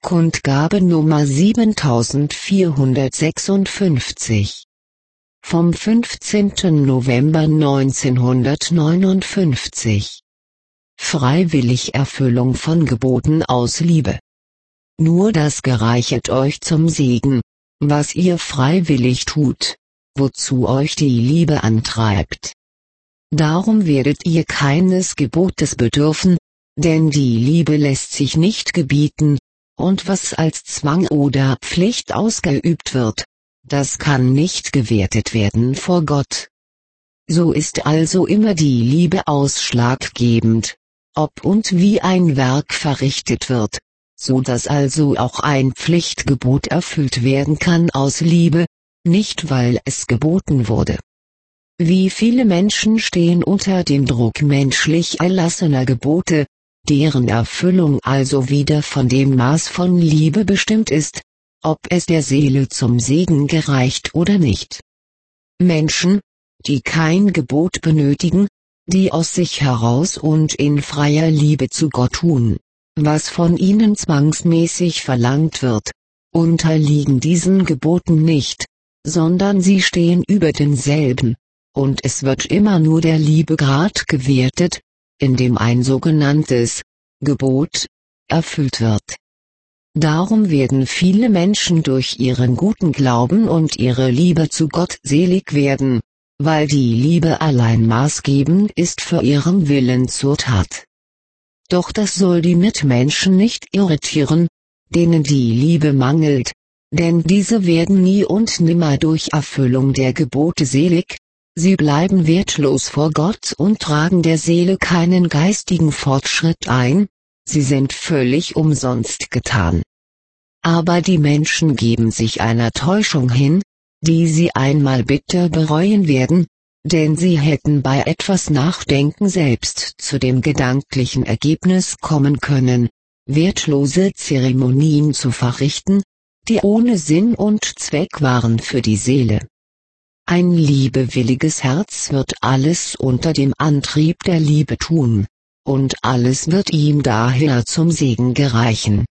Kundgabe Nummer 7456. Vom 15. November 1959. Freiwillig Erfüllung von Geboten aus Liebe. Nur das gereichet euch zum Segen, was ihr freiwillig tut, wozu euch die Liebe antreibt. Darum werdet ihr keines Gebotes bedürfen, denn die Liebe lässt sich nicht gebieten, und was als Zwang oder Pflicht ausgeübt wird, das kann nicht gewertet werden vor Gott. So ist also immer die Liebe ausschlaggebend, ob und wie ein Werk verrichtet wird, so dass also auch ein Pflichtgebot erfüllt werden kann aus Liebe, nicht weil es geboten wurde. Wie viele Menschen stehen unter dem Druck menschlich erlassener Gebote, deren Erfüllung also wieder von dem Maß von Liebe bestimmt ist, ob es der Seele zum Segen gereicht oder nicht. Menschen, die kein Gebot benötigen, die aus sich heraus und in freier Liebe zu Gott tun, was von ihnen zwangsmäßig verlangt wird, unterliegen diesen Geboten nicht, sondern sie stehen über denselben, und es wird immer nur der Liebe Grad gewertet, in dem ein sogenanntes Gebot erfüllt wird. Darum werden viele Menschen durch ihren guten Glauben und ihre Liebe zu Gott selig werden, weil die Liebe allein maßgebend ist für ihren Willen zur Tat. Doch das soll die Mitmenschen nicht irritieren, denen die Liebe mangelt, denn diese werden nie und nimmer durch Erfüllung der Gebote selig. Sie bleiben wertlos vor Gott und tragen der Seele keinen geistigen Fortschritt ein, sie sind völlig umsonst getan. Aber die Menschen geben sich einer Täuschung hin, die sie einmal bitter bereuen werden, denn sie hätten bei etwas Nachdenken selbst zu dem gedanklichen Ergebnis kommen können, wertlose Zeremonien zu verrichten, die ohne Sinn und Zweck waren für die Seele. Ein liebewilliges Herz wird alles unter dem Antrieb der Liebe tun, und alles wird ihm daher zum Segen gereichen.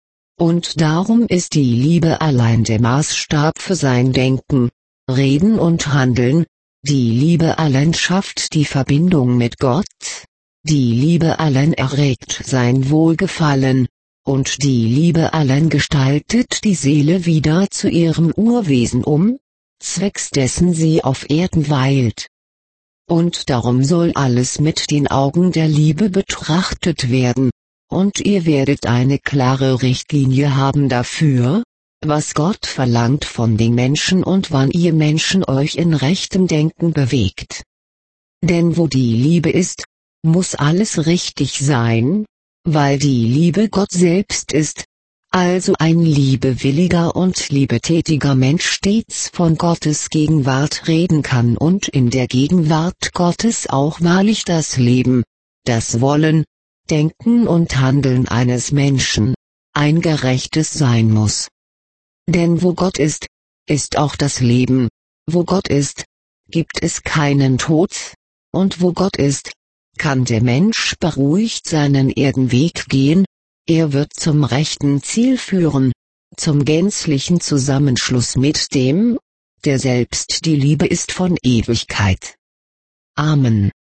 Und darum ist die Liebe allein der Maßstab für sein Denken, Reden und Handeln, die Liebe allein schafft die Verbindung mit Gott, die Liebe allein erregt sein Wohlgefallen, und die Liebe allein gestaltet die Seele wieder zu ihrem Urwesen zwecks dessen sie auf Erden weilt. Und darum soll alles mit den Augen der Liebe betrachtet werden, und ihr werdet eine klare Richtlinie haben dafür, was Gott verlangt von den Menschen und wann ihr Menschen euch in rechtem Denken bewegt. Denn wo die Liebe ist, muss alles richtig sein, weil die Liebe Gott selbst ist, also ein liebewilliger und liebetätiger Mensch stets von Gottes Gegenwart reden kann und in der Gegenwart Gottes auch wahrlich das Leben, das Wollen, Denken und Handeln eines Menschen, ein gerechtes sein muss. Denn wo Gott ist, ist auch das Leben, wo Gott ist, gibt es keinen Tod, und wo Gott ist, kann der Mensch beruhigt seinen Erdenweg gehen, er wird zum rechten Ziel führen, zum gänzlichen Zusammenschluss mit dem, der selbst die Liebe ist von Ewigkeit. Amen.